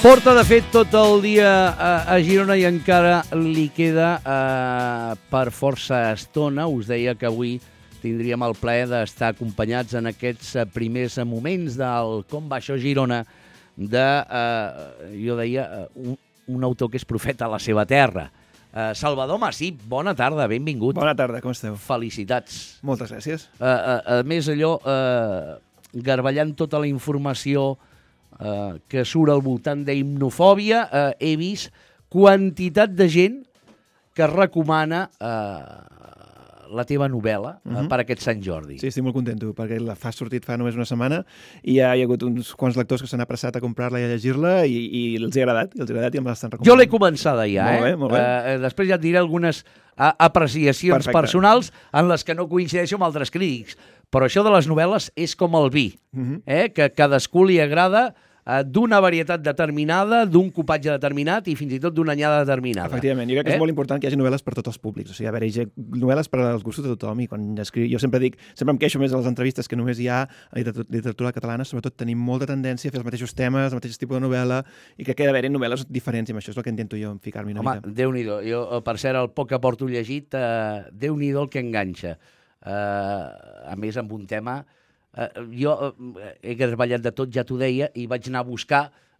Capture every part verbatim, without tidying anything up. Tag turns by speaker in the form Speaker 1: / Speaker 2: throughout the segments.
Speaker 1: Porta, de fet, tot el dia a, a Girona i encara li queda eh, per força estona. Us deia que avui tindríem el plaer d'estar acompanyats en aquests primers moments del Com va això Girona, de, eh, jo deia, un, un autor que és profeta a la seva terra. Eh, Salvador Masip, bona tarda, benvingut.
Speaker 2: Bona tarda, com esteu?
Speaker 1: Felicitats.
Speaker 2: Moltes gràcies.
Speaker 1: Eh, eh, a més, allò, eh, garballant tota la informació Uh, que surt al voltant d'himnofòbia, uh, he vist quantitat de gent que recomana uh, la teva novel·la uh, uh-huh. per aquest Sant Jordi.
Speaker 2: Sí, estic molt content, perquè la fa sortit fa només una setmana i ja hi ha hagut uns quants lectors que s'han apressat a comprar-la i a llegir-la i, i els ha agradat, i els ha agradat i em l'estan recomanant.
Speaker 1: Jo l'he començada ja,
Speaker 2: molt
Speaker 1: eh?
Speaker 2: Bé, molt bé.
Speaker 1: Uh, després ja et diré algunes uh, apreciacions Perfecte. personals en les que no coincideixo amb altres crítics. Però això de les novel·les és com el vi, uh-huh. eh? que cadascú li agrada d'una varietat determinada, d'un copatge determinat i fins i tot d'una anyada determinada.
Speaker 2: Efectivament, jo crec que eh? és molt important que hi hagi novel·les per tots els públics. O sigui, a veure, hi ha novel·les per als gustos de tothom i quan escriu... Jo sempre dic, sempre em queixo més a les entrevistes que només hi ha a literatura catalana, sobretot tenim molta tendència a fer els mateixos temes, el mateix tipus de novel·la i que queda haver-hi novel·les diferents i amb això és el que intento jo ficar-m'hi una
Speaker 1: Home,
Speaker 2: mica.
Speaker 1: Home, Déu-n'hi-do. Jo, per cert, el poc que porto llegit, eh, Déu-n'hi-do el que enganxa. Eh, a més, amb un tema... Eh, jo eh, he treballat de tot, ja t'ho deia, i vaig anar a buscar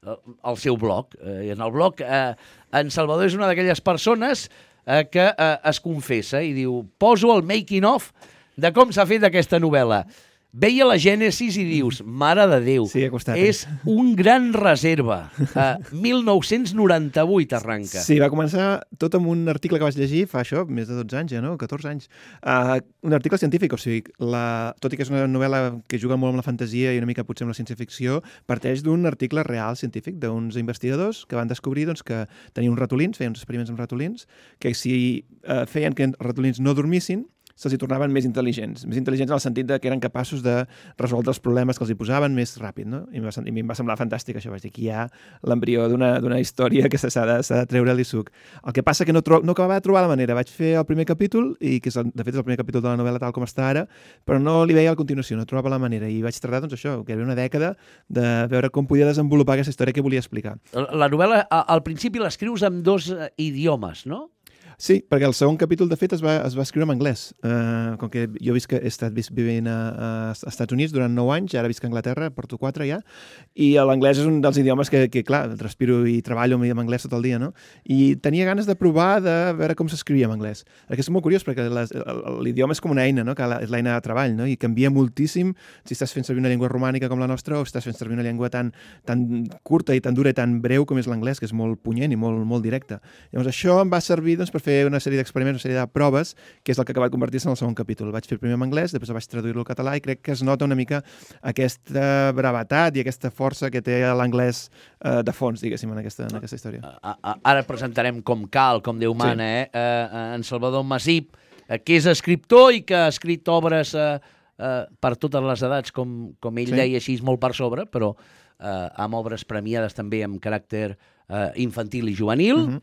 Speaker 1: el seu blog. Eh, en el blog, eh, en Salvador és una d'aquelles persones eh, que eh, es confessa i diu, poso el making of de com s'ha fet aquesta novel·la. Veia la Gènesis i dius, mare de Déu,
Speaker 2: sí, costat,
Speaker 1: és un gran reserva. Uh, mil nou-cents noranta-vuit arranca.
Speaker 2: Sí, va començar tot amb un article que vaig llegir fa això, més de dotze anys ja, no? catorze anys. Uh, un article científic, o sigui, la... tot i que és una novel·la que juga molt amb la fantasia i una mica potser amb la ciència-ficció, parteix d'un article real científic d'uns investigadors que van descobrir doncs, que tenien uns ratolins, feien uns experiments amb ratolins, que si uh, feien que els ratolins no dormissin, se'ls hi tornaven més intel·ligents. Més intel·ligents en el sentit de que eren capaços de resoldre els problemes que els hi posaven més ràpid, no? I, va, i a mi em va semblar fantàstic això. Vaig dir, aquí hi ha l'embrió d'una història que s'ha de, de treure-li suc. El que passa que no, tro no acabava de trobar la manera. Vaig fer el primer capítol, i que és el, de fet és el primer capítol de la novel·la tal com està ara, però no li veia la continuació, no trobava la manera. I vaig tardar, doncs això, que era una dècada de veure com podia desenvolupar aquesta història que volia explicar.
Speaker 1: La novel·la, al principi l'escrius amb dos idiomes, no?
Speaker 2: Sí, perquè el segon capítol, de fet, es va, es va escriure en anglès. Uh, com que jo visc, he estat vivint a, a Estats Units durant nou anys, ara visc a Anglaterra, porto quatre ja, i l'anglès és un dels idiomes que, que, clar, respiro i treballo amb anglès tot el dia, no? I tenia ganes de provar de veure com s'escrivia en anglès. Perquè és molt curiós, perquè l'idioma és com una eina, no? Que és l'eina de treball, no? I canvia moltíssim si estàs fent servir una llengua romànica com la nostra o si estàs fent servir una llengua tan, tan curta i tan dura i tan breu com és l'anglès, que és molt punyent i molt, molt directe. Llavors, això em va servir, doncs, per fer una sèrie d'experiments, una sèrie de proves, que és el que ha acabat convertir-se en el segon capítol. Vaig fer primer en anglès, després vaig traduir-lo al català i crec que es nota una mica aquesta brevetat i aquesta força que té l'anglès eh, de fons, diguéssim, en aquesta, en aquesta història.
Speaker 1: Ara presentarem com cal, com Déu mana, sí. eh? eh? En Salvador Masip, eh, que és escriptor i que ha escrit obres eh, eh, per totes les edats, com, com ell sí. deia així, molt per sobre, però eh, amb obres premiades també amb caràcter eh, infantil i juvenil. Uh-huh.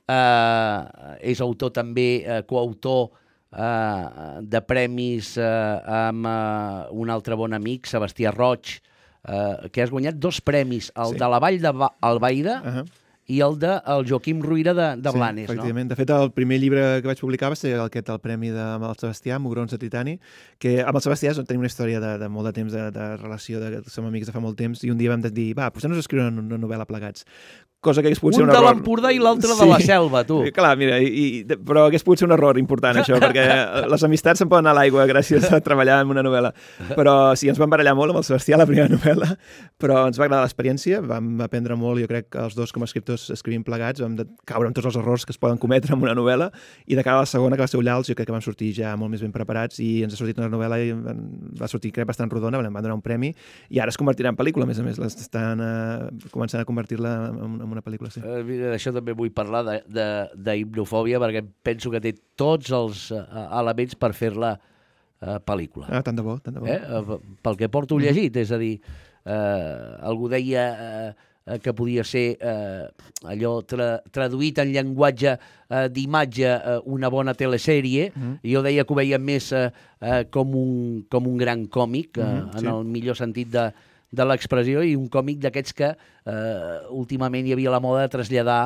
Speaker 1: Uh, és autor també, uh, coautor uh, de premis uh, amb uh, un altre bon amic, Sebastià Roig, uh, que has guanyat dos premis, el sí. de la Vall d'Albaida uh-huh. i el de el Joaquim Ruyra de, de
Speaker 2: sí,
Speaker 1: Blanes.
Speaker 2: Efectivament.
Speaker 1: No?
Speaker 2: De fet, el primer llibre que vaig publicar va ser aquest, el premi de, amb el Sebastià, Mugrons de Titani, que amb el Sebastià tenim una història de, de molt de temps, de, de relació, de, som amics de fa molt temps, i un dia vam dir, va, posem-nos a escriure una, una novel·la plegats. Cosa que hagués pogut ser un, un error.
Speaker 1: Un de l'Empordà i l'altre
Speaker 2: sí.
Speaker 1: de la Selva, tu.
Speaker 2: Clar, mira, i, i, però hagués pogut ser un error important, això, perquè les amistats se'n poden anar a l'aigua gràcies a treballar en una novel·la. Però sí, ens vam barallar molt amb el Sebastià, la primera novel·la, però ens va agradar l'experiència, vam aprendre molt, jo crec que els dos com a escriptors escrivim plegats, vam caure en tots els errors que es poden cometre en una novel·la, i de cara a la segona, que va ser Ullals, jo crec que vam sortir ja molt més ben preparats, i ens ha sortit una novel·la i va sortir, crec, bastant rodona, vam donar un premi, i ara es convertirà en pel·lícula, a més a més, estan uh, començant a convertir-la en, en una pel·lícula, sí.
Speaker 1: Uh, D'això també vull parlar d'hipnofòbia, perquè penso que té tots els uh, elements per fer-la uh, pel·lícula.
Speaker 2: Ah, tant de bo, tant de bo.
Speaker 1: Eh? Uh, pel que porto llegit, mm-hmm. és a dir, uh, algú deia uh, que podia ser uh, allò tra traduït en llenguatge uh, d'imatge uh, una bona telesèrie, mm-hmm. i jo deia que ho veia més uh, uh, com, un, com un gran còmic, uh, mm-hmm, sí. en el millor sentit de, de l'expressió i un còmic d'aquests que eh, últimament hi havia la moda de traslladar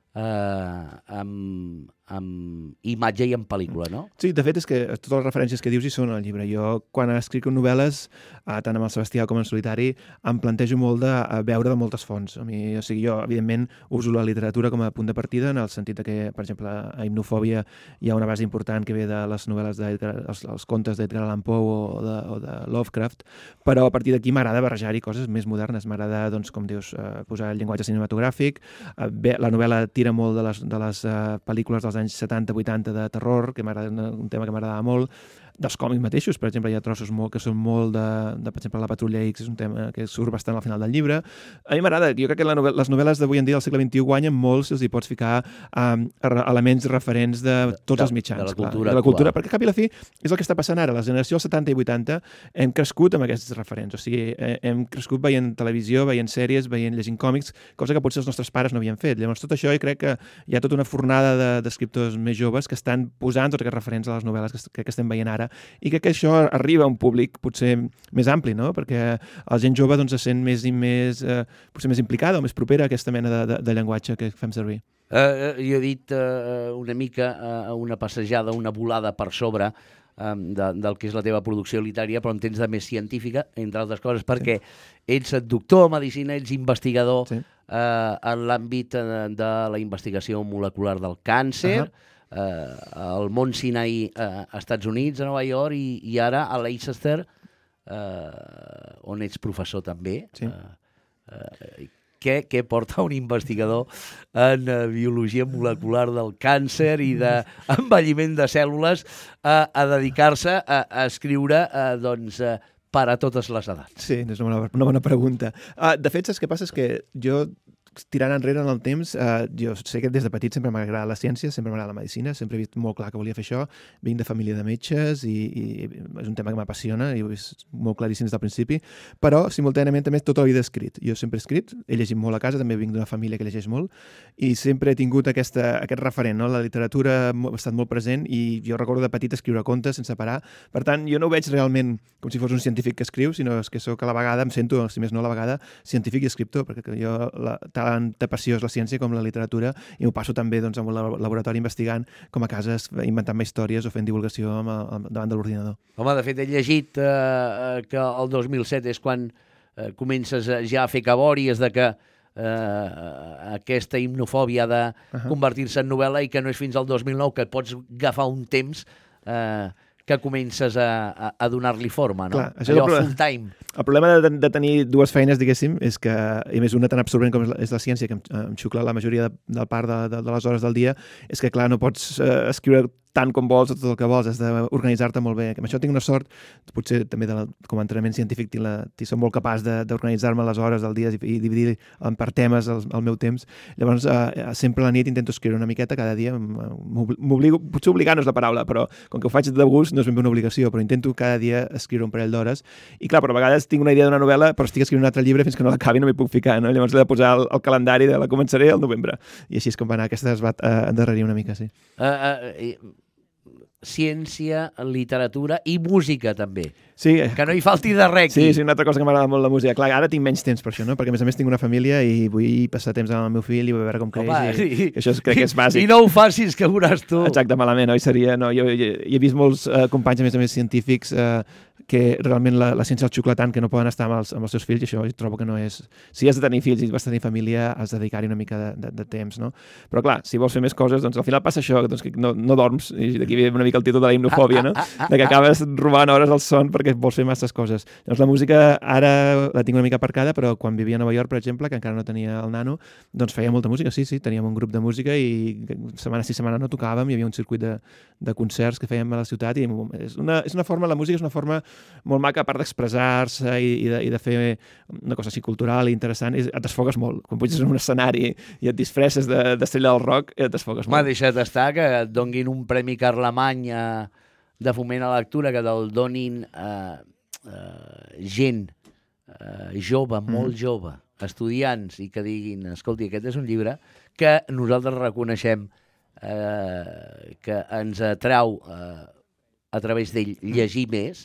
Speaker 1: eh, amb, amb imatge i en pel·lícula, no?
Speaker 2: Sí, de fet és que totes les referències que dius hi són al llibre. Jo, quan escric novel·les, eh, tant amb el Sebastià com en solitari, em plantejo molt de a veure de moltes fonts. A mi, o sigui, jo, evidentment, uso la literatura com a punt de partida, en el sentit de que, per exemple, a Himnofòbia hi ha una base important que ve de les novel·les d'Edgar, els, els contes d'Edgar Allan Poe o de, o de Lovecraft, però a partir d'aquí m'agrada barrejar-hi coses més modernes. M'agrada, doncs, com dius, eh, posar el llenguatge cinematogràfic. Eh, bé, la novel·la tira molt de les, de les eh, pel·lícules dels anys setanta vuitanta de terror, que m'agrada, un tema que m'agradava molt, dels còmics mateixos. Per exemple, hi ha trossos molt, que són molt de, de, per exemple, la Patrulla X és un tema que surt bastant al final del llibre. A mi m'agrada, jo crec que la novel·la, les novel·les d'avui en dia del segle vint-i-u guanyen molt si els hi pots ficar um, elements referents de tots
Speaker 1: de,
Speaker 2: els mitjans.
Speaker 1: De la cultura,
Speaker 2: clar, de la cultura, perquè cap i la fi és el que està passant ara. La generació dels setanta i vuitanta hem crescut amb aquests referents, o sigui, hem crescut veient televisió, veient sèries, veient llegint còmics, cosa que potser els nostres pares no havien fet. Llavors, tot això, jo crec que hi ha tota una fornada d'escriptors més joves que estan posant tots aquests referents a les novel·les que, que estem veient ara, i crec que això arriba a un públic potser més ampli, no? Perquè la gent jove doncs, se sent més i més, eh, potser més implicada o més propera a aquesta mena de, de, de llenguatge que fem servir.
Speaker 1: Uh, jo he dit uh, una mica uh, una passejada, una volada per sobre um, de, del que és la teva producció literària, però en tens de més científica, entre altres coses, perquè sí. ets doctor en medicina, ets investigador sí. uh, en l'àmbit uh, de la investigació molecular del càncer, uh -huh. Uh, al Mont Sinai, uh, als Estats Units, a Nova York, i, i ara a Leicester, uh, on ets professor també. Sí. Uh, uh, què, què porta un investigador en uh, biologia molecular del càncer i d'envelliment de cèl·lules uh, a dedicar-se a, a escriure uh, doncs, uh, per a totes les edats?
Speaker 2: Sí, és una bona, una bona pregunta. Uh, de fet, saps què passa? És que jo, tirant enrere en el temps, eh, jo sé que des de petit sempre m'ha agradat la ciència, sempre m'ha agradat la medicina, sempre he vist molt clar que volia fer això, vinc de família de metges i, i és un tema que m'apassiona i ho he vist molt claríssim des del principi, però simultàniament també tota la vida he escrit. Jo sempre he escrit, he llegit molt a casa, també vinc d'una família que llegeix molt i sempre he tingut aquesta, aquest referent, no? La literatura ha estat molt present i jo recordo de petit escriure contes sense parar. Per tant, jo no ho veig realment com si fos un científic que escriu, sinó que sóc a la vegada, em sento, si més no a la vegada, científic i escriptor, perquè jo la, tanta passió és la ciència com la literatura i m'ho passo també doncs, en un laboratori investigant com a casa inventant-me històries o fent divulgació amb, amb, davant de l'ordinador.
Speaker 1: Home, de fet, he llegit eh, que el dos mil set és quan eh, comences ja a fer cabòries de que eh, aquesta himnofòbia ha de uh -huh. convertir-se en novel·la i que no és fins al dos mil nou que pots agafar un temps eh, que comences a, a, a donar-li forma, no?
Speaker 2: Clar,
Speaker 1: allò full time.
Speaker 2: El problema de, de tenir dues feines, diguéssim, és que, i més una tan absorbent com és la, és la ciència, que em, em xucla la majoria de, del part de, de, de les hores del dia, és que, clar, no pots eh, escriure tant com vols o tot el que vols, has d'organitzar-te molt bé. Amb això tinc una sort, potser també de la, com a entrenament científic tinc la, soc molt capaç d'organitzar-me les hores del dia i, i dividir per temes el, el meu temps. Llavors, eh, sempre a la nit intento escriure una miqueta cada dia, m'obligo, potser obligar no és la paraula, però com que ho faig de gust no és ben bé una obligació, però intento cada dia escriure un parell d'hores. I clar, però a vegades tinc una idea d'una novel·la, però estic escrivint un altre llibre fins que no l'acabi no m'hi puc ficar, no? Llavors he de posar el, el calendari de la començaré al novembre. I així és com va anar, aquesta es va uh, endarrerir una mica, sí.
Speaker 1: Uh, uh, ciència, literatura i música, també.
Speaker 2: Sí.
Speaker 1: Que no hi falti de res.
Speaker 2: Sí, sí, una altra cosa que m'agrada molt la música. Clar, ara tinc menys temps per això, no? Perquè a més a més tinc una família i vull passar temps amb el meu fill i vull veure com creix.
Speaker 1: Home,
Speaker 2: i,
Speaker 1: i,
Speaker 2: i això és, crec que és bàsic.
Speaker 1: I no ho facis, que veuràs tu.
Speaker 2: Exacte, malament, oi? Seria, no, jo, jo, jo he vist molts uh, companys, a més a més, científics uh, que realment la, la ciència els xucla tant que no poden estar amb els, amb els seus fills i això trobo que no és... Si has de tenir fills i vas tenir família, has de dedicar-hi una mica de, de, de temps, no? Però clar, si vols fer més coses, doncs al final passa això, doncs, que no, no dorms, i d'aquí ve una mica el títol de la himnofòbia, no? De que acabes robant hores al son perquè vols fer masses coses. Llavors la música ara la tinc una mica aparcada, però quan vivia a Nova York, per exemple, que encara no tenia el nano, doncs feia molta música, sí, sí, teníem un grup de música i setmana sí setmana no tocàvem, hi havia un circuit de, de concerts que fèiem a la ciutat i és una, és una forma, la música és una forma molt maca, a part d'expressar-se i, i, de, i de fer una cosa així cultural i interessant, et desfogues molt. Quan puges en un escenari i et disfresses d'estrella del rock, et desfogues molt.
Speaker 1: M'ha deixat estar que et donguin un Premi Carlemany eh, de foment a la lectura, que te'l donin eh, eh, gent eh, jove, molt mm. jove, estudiants, i que diguin, escolti, aquest és un llibre que nosaltres reconeixem eh, que ens atrau eh, a través d'ell llegir més, sí.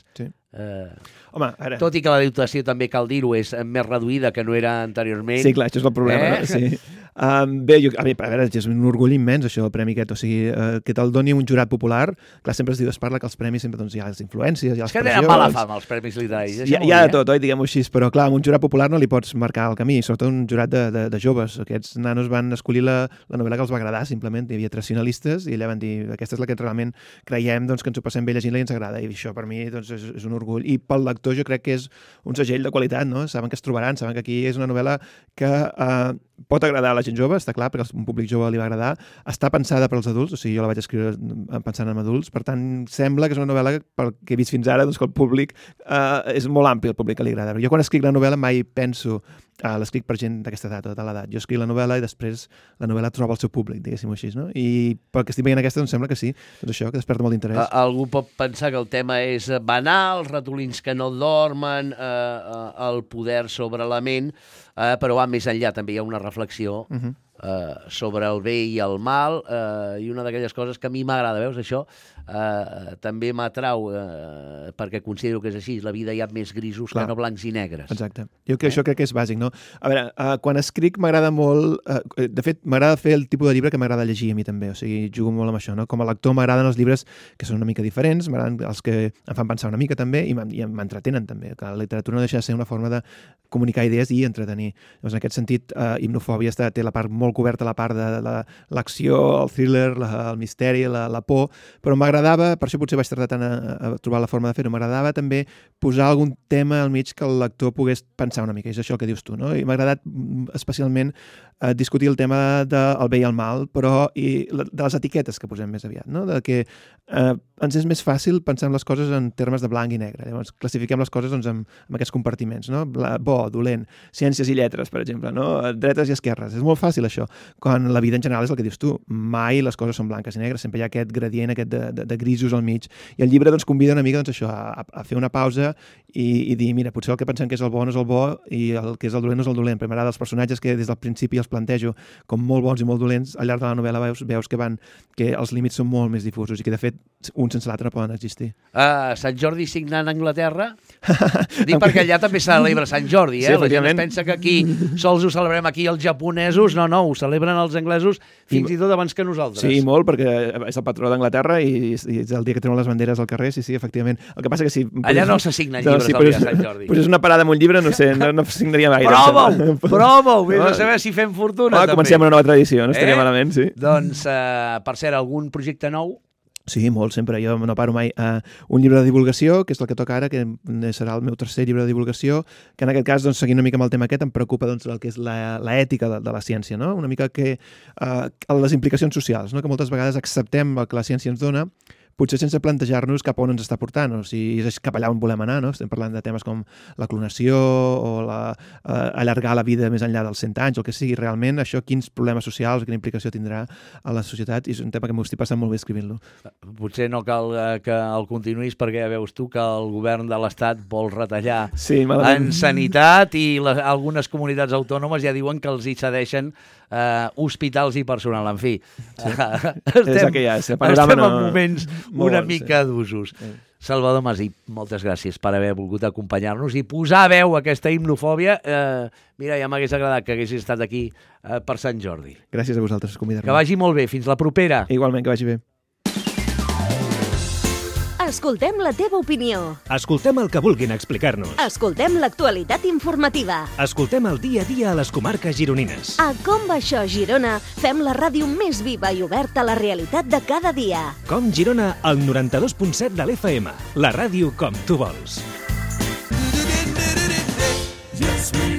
Speaker 1: Eh,
Speaker 2: Home, ara...
Speaker 1: tot i que la dotació, també cal dir-ho, és més reduïda que no era anteriorment.
Speaker 2: Sí, clar, això és el problema,
Speaker 1: eh?
Speaker 2: no? Sí. Um, bé, jo, a, veure, a veure, és un orgull immens això, el premi aquest, o sigui, uh, que te'l doni un jurat popular, clar, sempre es diu, es parla que els premis sempre, doncs, hi ha les influències, hi ha les
Speaker 1: és que
Speaker 2: pressions...
Speaker 1: tenen mala fama, els premis literaris.
Speaker 2: Hi, hi ha de tot, oi, diguem-ho així, però clar, amb un jurat popular no li pots marcar el camí, sobretot un jurat de, de, de joves. Aquests nanos van escollir la, la novel·la que els va agradar, simplement. Hi havia tres finalistes i allà van dir, aquesta és la que realment creiem doncs, que ens ho passem bé llegint-la i ens agrada, i això per mi doncs, és, és un orgull. I pel lector jo crec que és un segell de qualitat, no? Saben que es trobaran, saben que aquí és una novel·la que eh, pot agradar a la gent jove, està clar, perquè un públic jove li va agradar, està pensada per als adults, o sigui, jo la vaig escriure pensant en adults, per tant, sembla que és una novel·la que, pel que he vist fins ara, doncs que el públic eh, és molt ampli, el públic que li agrada. Jo quan escric la novel·la mai penso Uh, l'escric per gent d'aquesta edat o de l'edat. Jo escric la novel·la i després la novel·la troba el seu públic, diguéssim-ho així, no? I pel que estic veient aquesta, doncs sembla que sí. Doncs això, que desperta molt d'interès.
Speaker 1: Algú pot pensar que el tema és banal, ratolins que no dormen, eh, el poder sobre la ment, eh, però va més enllà, també hi ha una reflexió uh-huh. eh, sobre el bé i el mal, eh, i una d'aquelles coses que a mi m'agrada, veus, això, eh, també m'atrau, eh, perquè considero que és així, la vida hi ha més grisos Clar. que no blancs i negres.
Speaker 2: Exacte. Jo que eh? això crec que és bàsic, no? A veure, uh, quan escric m'agrada molt... Uh, de fet, m'agrada fer el tipus de llibre que m'agrada llegir a mi també, o sigui, jugo molt amb això, no? Com a lector m'agraden els llibres que són una mica diferents, m'agraden els que em fan pensar una mica també i m'entretenen també, que la literatura no deixa de ser una forma de comunicar idees i entretenir. Llavors, en aquest sentit, uh, Himnofòbia està, té la part molt coberta, la part de l'acció, el thriller, la, el misteri, la, la por, però m'agradava, per això potser vaig tardar tant a, a trobar la forma de fer-ho, m'agradava també posar algun tema al mig que el lector pogués pensar una mica, és això el que dius tu, no? I m'ha agradat especialment eh, discutir el tema del bé i el mal, però i de les etiquetes que posem més aviat, no? De que eh, ens és més fàcil pensar en les coses en termes de blanc i negre. Llavors, classifiquem les coses doncs, en, en aquests compartiments, no? Bo, dolent, ciències i lletres, per exemple, no? Dretes i esquerres. És molt fàcil, això. Quan la vida en general és el que dius tu. Mai les coses són blanques i negres, sempre hi ha aquest gradient, aquest de, de, de grisos al mig. I el llibre doncs, convida una mica doncs, això, a, a fer una pausa i, i dir, mira, potser el que pensem que és el bo no és el bo i el que és el dolent no és el dolent. Però m'agrada els personatges que des del principi els plantejo com molt bons i molt dolents, al llarg de la novel·la veus, veus que van que els límits són molt més difusos i que, de fet, un sense l'altre no poden existir.
Speaker 1: Uh, Sant Jordi signant a Anglaterra? Dic perquè allà també se celebra Sant Jordi, eh? Sí, la gent es pensa que aquí sols ho celebrem aquí els japonesos, no, no, ho celebren els anglesos fins i, i tot abans que nosaltres.
Speaker 2: Sí, molt, perquè és el patró d'Anglaterra i, i és el dia que treuen les banderes al carrer, sí, sí, efectivament. El que passa que si...
Speaker 1: Allà no se signen llibres no, sí, el dia de Sant Jordi.
Speaker 2: Pues és una parada amb un llibre, no sé, no, no signaria gaire.
Speaker 1: Promo-ho, promo-ho, vés a saber si fem fortuna.
Speaker 2: Ah, comencem una nova tradició, no estaria eh? malament, sí.
Speaker 1: Doncs, uh, per cert, algun projecte nou?
Speaker 2: Sí, molt, sempre. Jo no paro mai. Uh, un llibre de divulgació, que és el que toca ara, que serà el meu tercer llibre de divulgació, que en aquest cas, doncs, seguint una mica amb el tema aquest, em preocupa doncs, el que és l'ètica de, de la ciència, no? Una mica que uh, les implicacions socials, no? Que moltes vegades acceptem el que la ciència ens dona, potser sense plantejar-nos cap a on ens està portant, o si és cap allà on volem anar, no? Estem parlant de temes com la clonació o la, uh, allargar la vida més enllà dels cent anys, o el que sigui realment, això quins problemes socials, quina implicació tindrà a la societat, i és un tema que m'ho estic passant molt bé escrivint-lo.
Speaker 1: Potser no cal uh, que el continuïs perquè ja veus tu que el govern de l'Estat vol retallar
Speaker 2: sí,
Speaker 1: en sanitat i la, algunes comunitats autònomes ja diuen que els hi cedeixen uh, hospitals i personal, en fi.
Speaker 2: Sí.
Speaker 1: Uh, estem,
Speaker 2: ja,
Speaker 1: estem en moments una mica d'usos. Sí. Salvador Masip, moltes gràcies per haver volgut acompanyar-nos i posar veu a aquesta himnofòbia. Eh, mira, ja m'hagués agradat que haguessis estat aquí eh, per Sant Jordi.
Speaker 2: Gràcies a vosaltres per convidar-me.
Speaker 1: Que vagi molt bé. Fins la propera.
Speaker 2: Igualment, que vagi bé.
Speaker 3: Escoltem la teva opinió.
Speaker 4: Escoltem el que vulguin explicar-nos.
Speaker 3: Escoltem l'actualitat informativa.
Speaker 4: Escoltem el dia a dia a les comarques gironines.
Speaker 3: A Com va això, Girona, fem la ràdio més viva i oberta a la realitat de cada dia.
Speaker 4: Com Girona, al noranta-dos punt set de l'F M. La ràdio com tu vols. Yes,